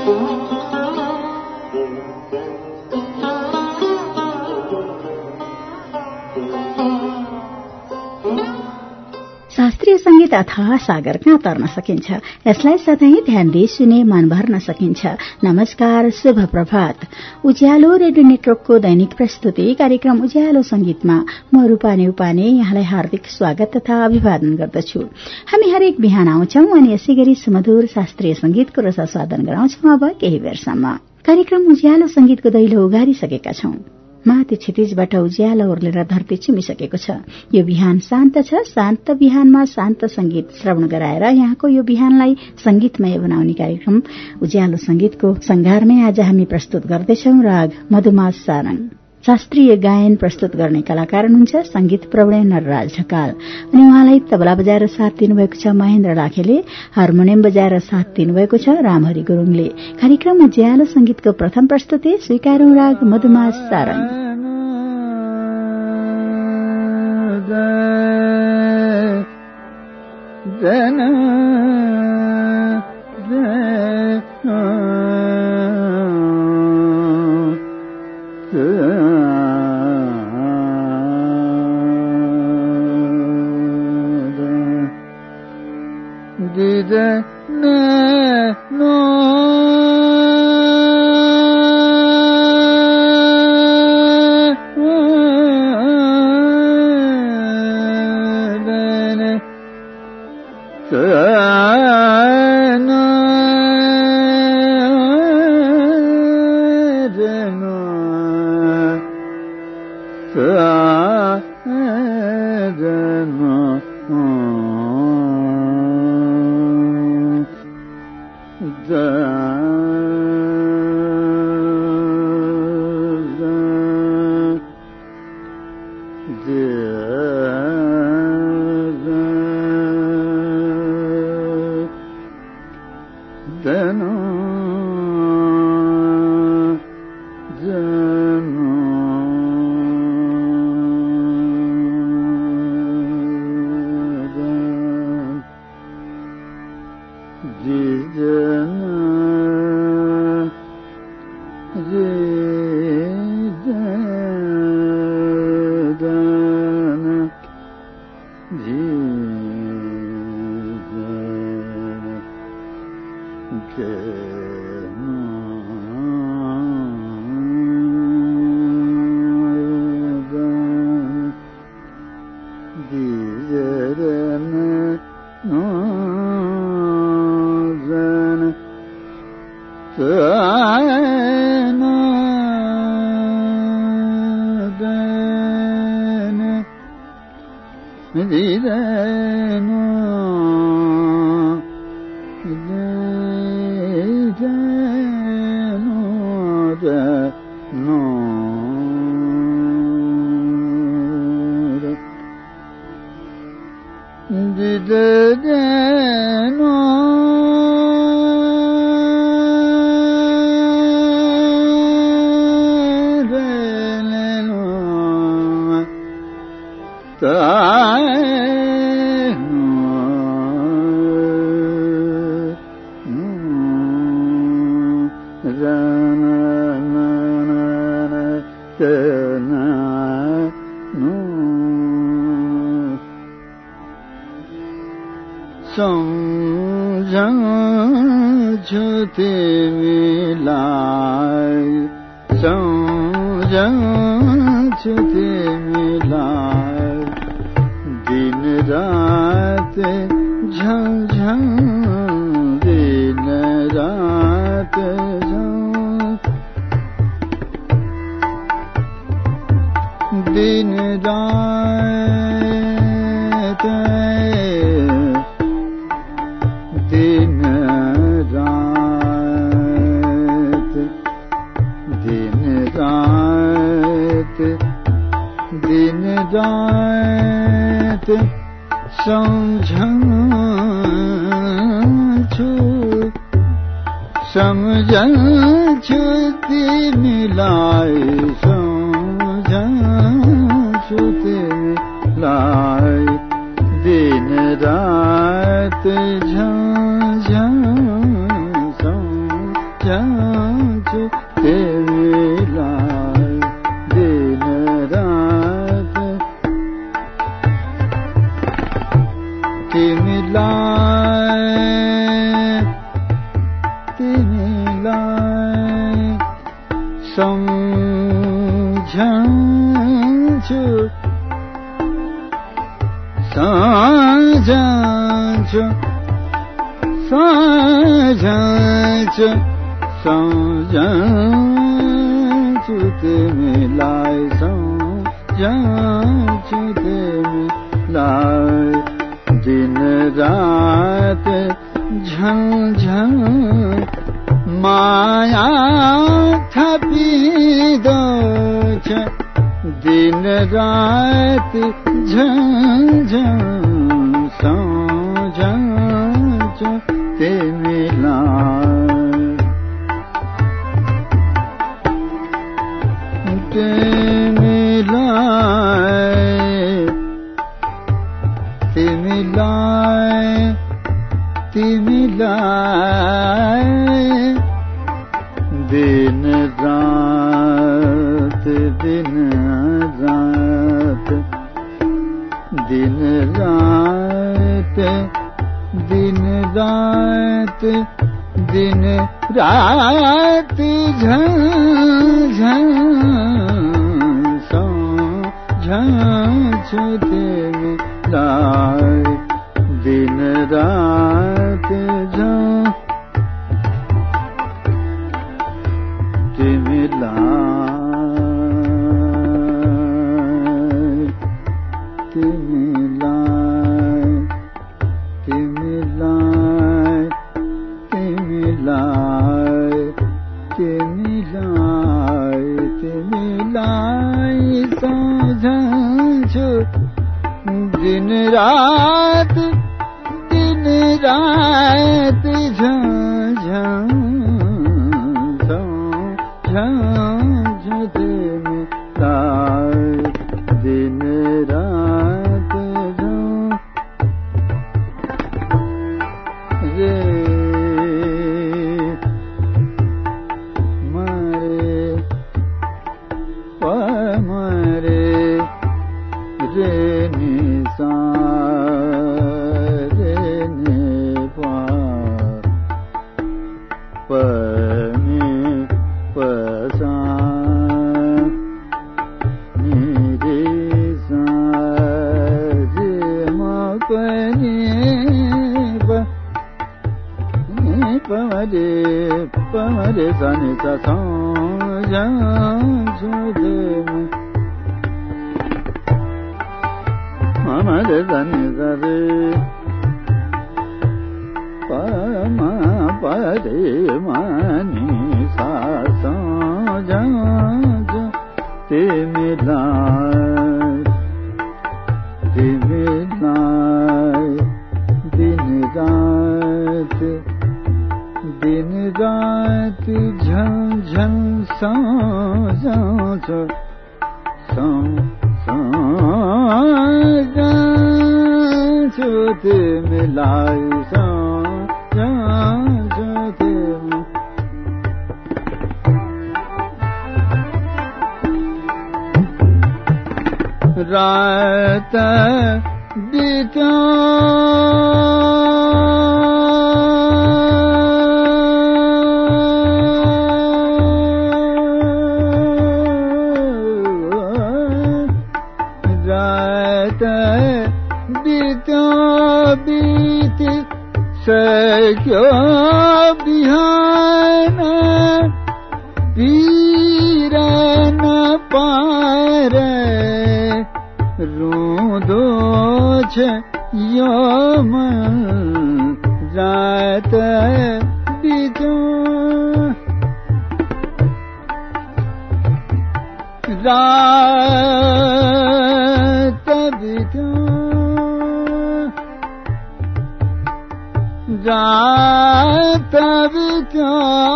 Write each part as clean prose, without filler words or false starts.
शास्त्रीय संगीत अथवा सागर कहाँ तर्न सकिन्छ, यसलाई सधैँ ध्यान दिई सुने मन भर्न सकिन्छ। नमस्कार, शुभ प्रभात। उज्यालो रेडियो नेटवर्कको दैनिक प्रस्तुति कार्यक्रम उज्यालो संगीतमा म रूपा नेउपाने यहाँलाई हार्दिक स्वागत तथा अभिवादन गर्दछु। हामी हरेक बिहान आउँछौं अनि यसै गरी सुमधुर शास्त्रीय संगीतको रसास्वादन गराउँछौं। अब केही बेरसम्म कार्यक्रम उज्यालो संगीतको दैलो उगारिसकेका छौं। माथि क्षितिजबाट उज्यालो ओर्लेर धरती चुमिसकेको छ। यो बिहान शान्त छ। शान्त बिहानमा शान्त संगीत श्रवण गराएर यहाँको यो बिहानलाई संगीतमय बनाउने कार्यक्रम उज्यालो संगीतको संगारमै आज हामी प्रस्तुत गर्दैछौं राग मधुमास सारंग। शास्त्रीय गायन प्रस्तुत गर्ने कलाकार हुनुहुन्छ संगीत प्रवीण नरराज ढकाल अनि उहाँलाई तबला बजाएर साथ दिनुभएको छ महेन्द्र लाखेले, हार्मोनियम बजाएर साथ दिनुभएको छ रामहरि गुरूङले। कार्यक्रम उज्यालो संगीतको प्रथम प्रस्तुति स्वीकारौं राग मधुमास सारंग। जान्छु तिमीलाई दिन रात तिमीलाई सम्झन्छु सम्झन्छु सम्झन्छु सम्झन्छु तिमीलाई सम्झन्छु तिमीलाई दिन रात झन्झन माया थपिँदो छ दिन रात झन्झन सम्झन्छु तिमीलाई तिमीलाई दिन रात दिन रात दिन रात दिन रात दिन रात झन्झन सम्झन्छु तिमीलाई दिन रात तिमीलाई सम्झन्छु दिन रात दिन रात झन्झन सम्झन्छु तिमीलाई दिन रात रे मरे रे निसा रे ने पा पनी पसा नि रे सा रे म पनी पमरे सनि सा सम्झन्छु ममरे सनि रे पमा परे मनि सा सम्झन्छु तिमीलाई दिन रात झन्झन सम्झन्छु सम्झन्छु तिमीलाई सम्झन्छु तिमीलाई रात बिता बीत सक्यो बिहान पीर न पारे रुँदो छ यो मन रात बित्यो रात बित्यो रात बित्यो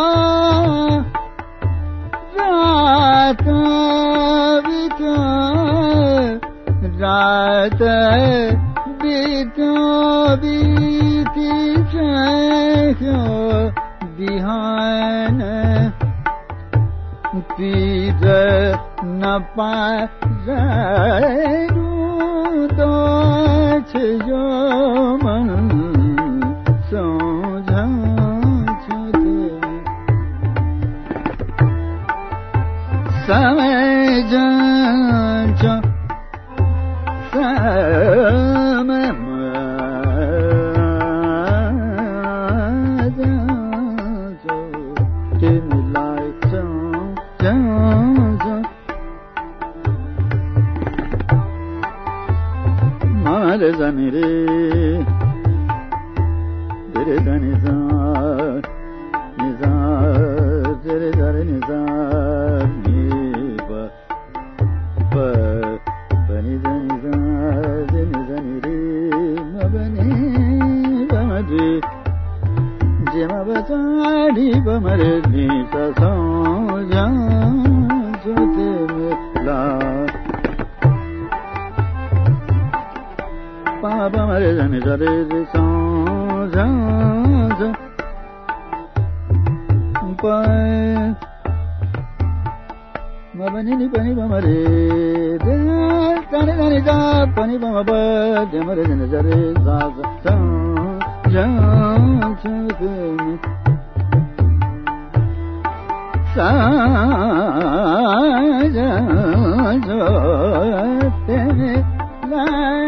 रात बित्यो रात बित्यो बीती सक्यो बिहान तीर न पारू दो छो मन सोझा समय जो zani re re zani za ni za re re ni za ni ba ba ba ni zani za ni zani re ma ba ni ba ma re je ma ba za ni ba ma re ni sa sa ja jo te me la pa pa ma re ni za re re sa ja ja pa ma ba ni pa ni pa ma re de ta ni da pa ni pa ma ba de ma re ni za re za za ja ja de sa ja ja te la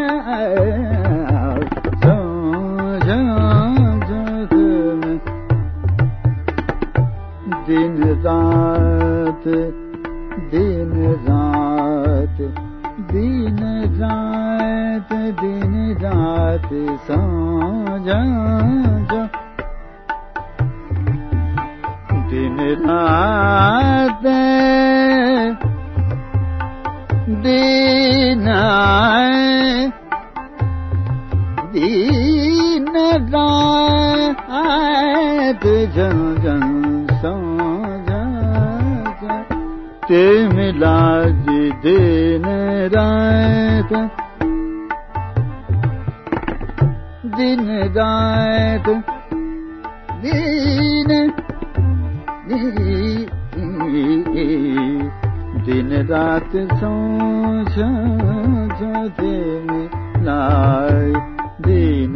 दिन रात दिन रात दिन रात दिन रात साँझा दिन रात दिन दिन रात जन जन ते मिला जी दिन रात दिन रात दिन दिन रात सोचा ते मिला दिन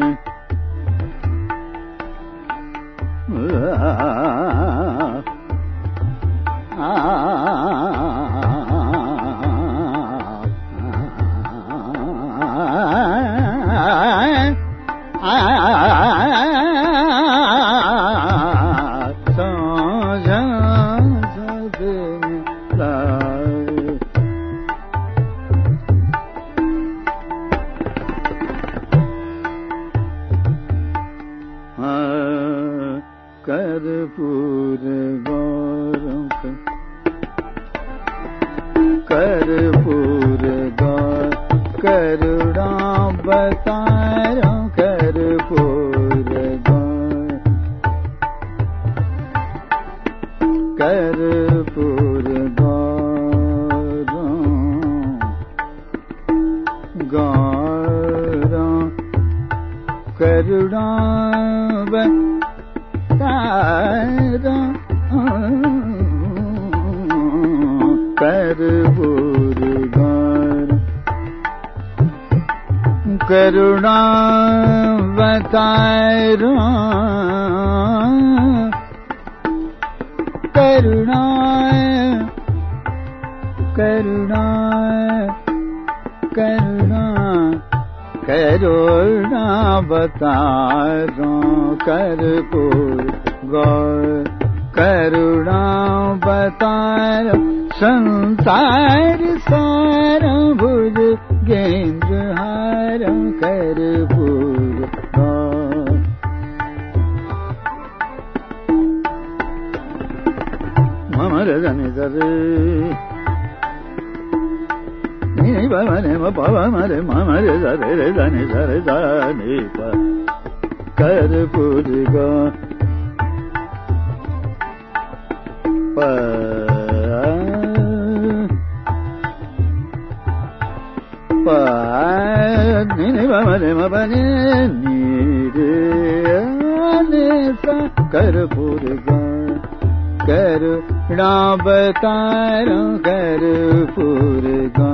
कर्पूर गौर करुणा बतारो कर्पूर गौर कर्पूर गौर गौर करुणा बतारो कर्पूर गौर करुणा बतारो करुणा करुणा करुणा करुणा बतारो कर्पूर गौर करुणा बतारो संसार सार भुज गेंद्र हार कर्पूर गौर ममर जनि जरे नि बाबा ने बाबा मरे ममरे जरे रे जनि जरे जानि पा कर्पूर गौर ni ni ba ma re ma ba ni ni re ne sa कर्पूर गौर करुणा बतारो कर्पूर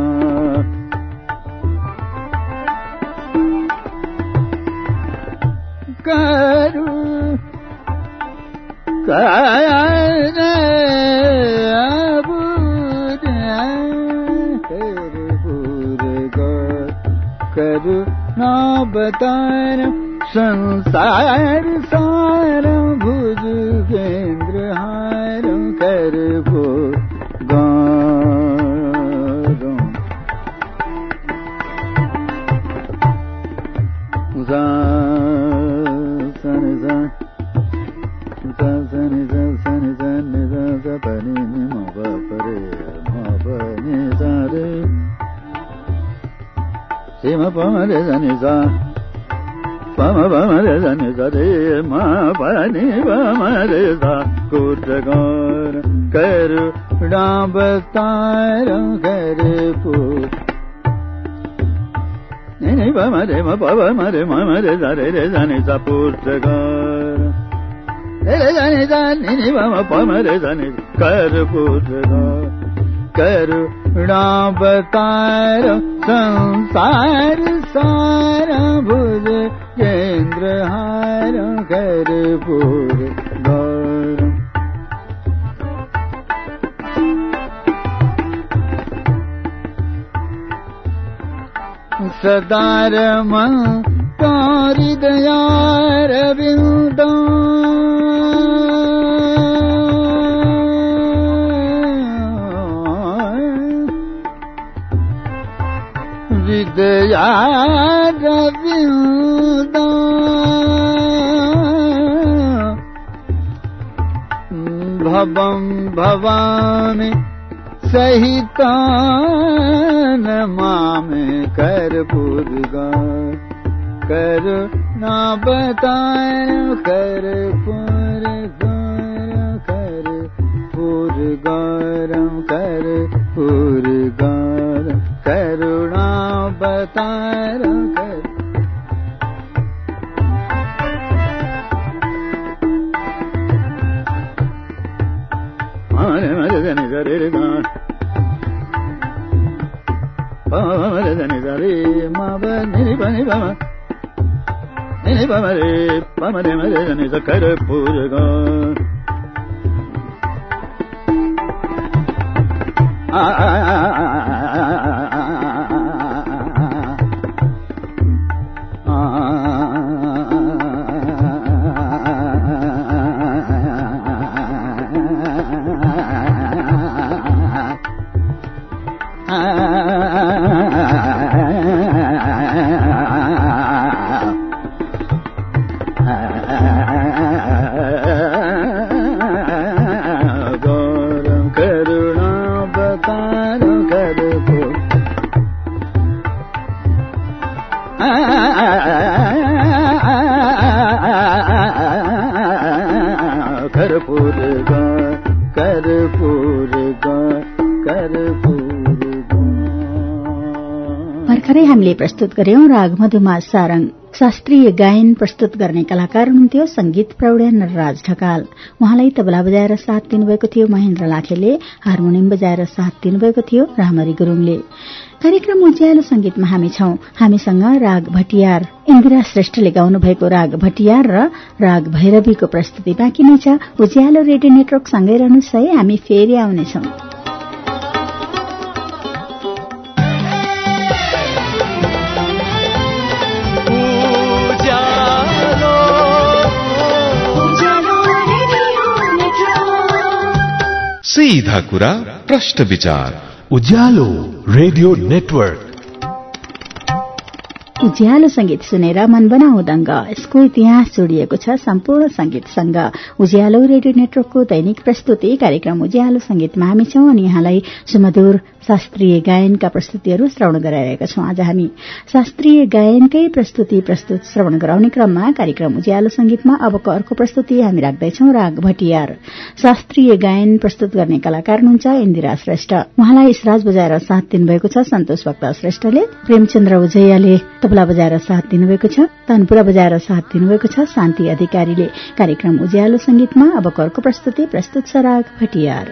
करुणा बतार संसार सारं भुज केन्द्र हारं कर्पूर ma pa ma re sa ni sa pa ma re sa ni sa re ma pa ni pa ma re sa kutragar karuna batara karpur ni pa ma re sa re sa ni sa putragar re sa ni sa ni pa ma re sa ni karpur करुणा बतारो संसार सारा भुज केन्द्र हारं कर्पूर गौरं सदा रमं तारि दयारविन्दं विदयारविन्दं भवं भवामि सहितान मामे कर्पूर करुणा बतारो कर्पूर गौरं कर्पूर गौरं करुणा बतारो मरे मरे जनि रे गा मरे जनि रे मा ब नि ब नि ब नि ब मरे प मरे मरे जनि कर्पूर भर्खरै हामीले प्रस्तुत गर्यौं राग मधुमा सारंग। शास्त्रीय गायन प्रस्तुत गर्ने कलाकार हुनुहुन्थ्यो संगीत प्रौढ नरराज ढकाल। उहाँलाई तबला बजाएर साथ दिनुभएको थियो महेन्द्र लाखेले, हार्मोनियम बजाएर साथ दिनुभएको थियो रामरी गुरूङले। कार्यक्रम उज्यालो संगीतमा हामी छौं। हामीसँग राग भटियार इन्दिरा श्रेष्ठले गाउनु भएको राग भटियार र राग भैरवीको प्रस्तुति बाँकी नै छ। उज्यालो रेडियो नेटवर्क सँगै रहनुहोस् है, हामी फेरि आउनेछौं। सीधा कुरा प्रश्न विचार उज्यालो रेडियो नेटवर्क। उज्यालो संगीत सुनेर मन बनाऊ दंग, यसको इतिहास जोडिएको छ सम्पूर्ण संगीतसँग। उज्यालो रेडियो नेटवर्कको दैनिक प्रस्तुति कार्यक्रम उज्यालो संगीतमा हामी छौं अनि यहाँलाई सुमधुर शास्त्रीय गायनका प्रस्तुतिहरू श्रवण गराइरहेका छौं। आज हामी शास्त्रीय गायनकै प्रस्तुत श्रवण गराउने क्रममा कार्यक्रम उज्यालो संगीतमा अबको अर्को प्रस्तुति हामी राख्दैछौं राग भटियार। शास्त्रीय गायन प्रस्तुत गर्ने कलाकार हुनुहुन्छ इन्दिरा श्रेष्ठ। उहाँलाई इसराज बजाएर साथ दिनुभएको छ सन्तोष भक्त श्रेष्ठले, प्रेमचन्द्र उजैयाले तबला बजाएर साथ दिनुभएको छ, तानपुरा बजाएर साथ दिनुभएको छ शान्ति अधिकारीले। कार्यक्रम उज्यालो संगीतमा अबको अर्को प्रस्तुति प्रस्तुत छ राग भटियार।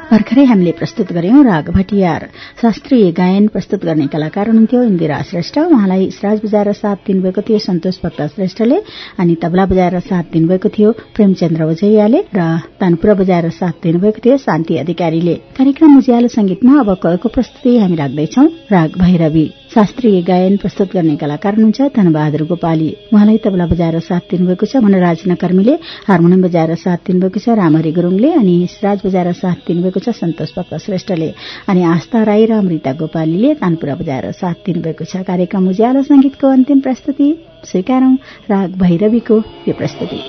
भर्खरै हामीले प्रस्तुत गर्यौं राग भटियार। शास्त्रीय गायन प्रस्तुत गर्ने कलाकार हुनुहुन्थ्यो इन्दिरा श्रेष्ठ। उहाँलाई इसराज बजाएर साथ दिनुभएको थियो सन्तोष भक्त श्रेष्ठले, अनि तबला बजाएर साथ दिनुभएको थियो प्रेमचन्द्र ओझैयाले र तानपुरा बजाएर साथ दिनुभएको थियो शान्ति अधिकारीले। कार्यक्रम उज्यालो संगीतमा अब कलको प्रस्तुति हामी राख्दैछौ राग भैरवी। शास्त्रीय गायन प्रस्तुत गर्ने कलाकार हुनुहुन्छ धनबहादुर गोपाली। उहाँलाई तबला बजाएर साथ दिनुभएको छ मनराज नकर्मीले, हार्मोनियम बजाएर साथ दिनुभएको छ रामहरि गुरुङले, अनि इसराज बजाएर साथ दिनुभएको छ सन्तोष भक्त श्रेष्ठले, अनि आस्था राई र अमृता गोपालीले तानपुरा बजाएर साथ दिनुभएको छ। कार्यक्रम उज्यालो संगीतको अन्तिम प्रस्तुति स्वीकारौं राग भैरवीको यो प्रस्तुति।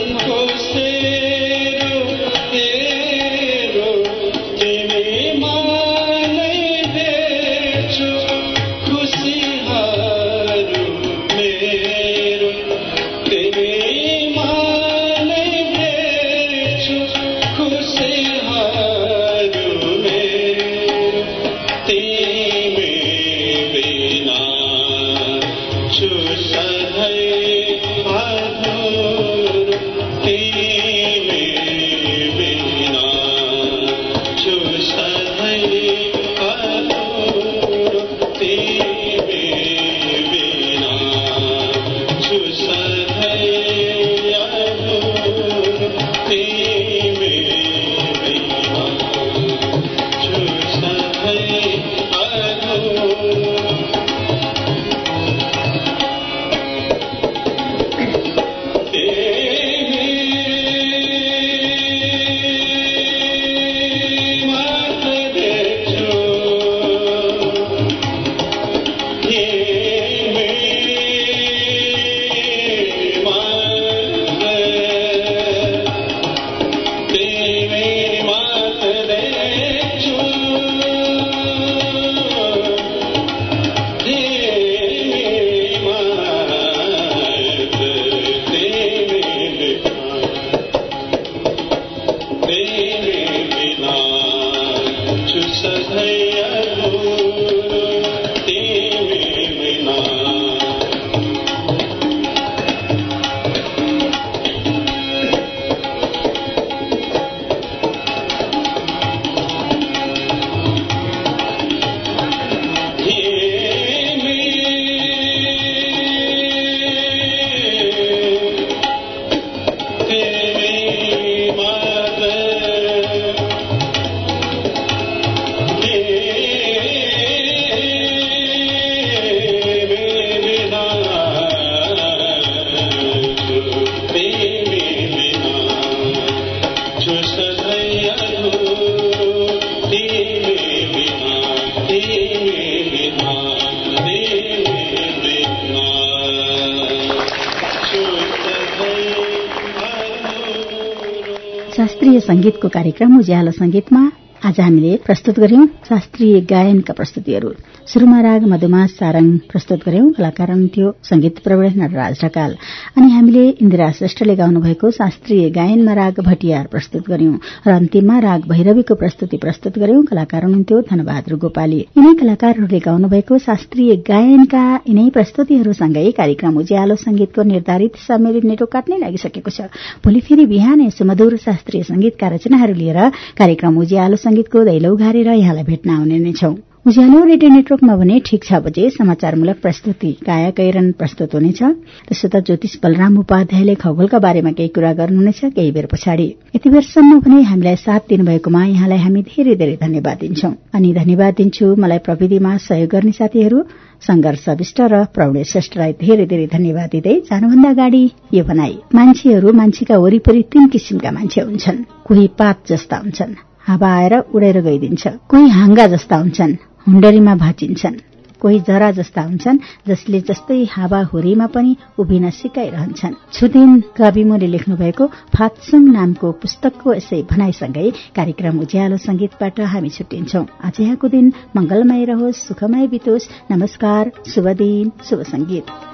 शास्त्रीय संगीतको कार्यक्रम उज्यालो संगीतमा आज हामीले प्रस्तुत गर्यौं शास्त्रीय गायनका प्रस्तुतिहरू। सुरुमा राग मधुमास सारंग प्रस्तुत गर्यौं, कलाकार हुनुहुन्थ्यो संगीत प्रवीण नटराज ढकाल। अनि हामीले इन्दिरा श्रेष्ठले गाउनुभएको शास्त्रीय गायनमा राग भटियार प्रस्तुत गर्यौं र अन्तिममा राग भैरवीको प्रस्तुति प्रस्तुत गर्यौं, कलाकार हुनुहुन्थ्यो धनबहादुर गोपाली। यिनै कलाकारहरूले गाउनुभएको शास्त्रीय गायनका यिनै प्रस्तुतिहरूसँगै कार्यक्रम उज्यालो संगीतको निर्धारित समय नेटो काट्नै लागिसकेको छ। भोलि फेरि बिहानै सुमधुर शास्त्रीय संगीतका रचनाहरू लिएर कार्यक्रम उज्यालो संगीतको दैलो उघारेर यहाँलाई भेट्न आउने नै छौं। उज्यालो रेडियो नेटवर्कमा भने ठिक 6 बजे समाचारमूलक प्रस्तुति काया कैरन प्रस्तुत हुनेछ। त्यसो त ज्योतिष बलराम उपाध्यायले खगोलका बारेमा केही कुरा गर्नुहुनेछ केही बेर पछाडि। यति बेरसम्म भने हामीलाई साथ दिनुभएकोमा यहाँलाई हामी धेरै धेरै धन्यवाद दिन्छौं। अनि धन्यवाद दिन्छु मलाई प्रविधिमा सहयोग गर्ने साथीहरू संघर्ष विष्ट र प्रौढ श्रेष्ठलाई धेरै धेरै धन्यवाद दिँदै जानुभन्दा अगाडि यो भनाई, मान्छेहरू मान्छेका वरिपरि 3 किसिमका मान्छे हुन्छन्। कोही पात जस्ता हुन्छन्, हावा आएर उडेर गइदिन्छ। कोही हाँगा जस्ता हुन्छन्, हुण्डरीमा भाँचिन्छन्। कोही जरा जस्ता हुन्छन्, जसले जस्तै हावा हुरीमा पनि उभिन सिकाइरहन्छन्। छुदिन कविमुले लेख्नुभएको फात्सुङ नामको पुस्तकको यसै भनाइसँगै कार्यक्रम उज्यालो संगीतबाट हामी छुट्टिन्छौं। आज यहाँको दिन मंगलमय रहोस्, सुखमय बितोस्। नमस्कार, शुभ दिन, शुभ संगीत।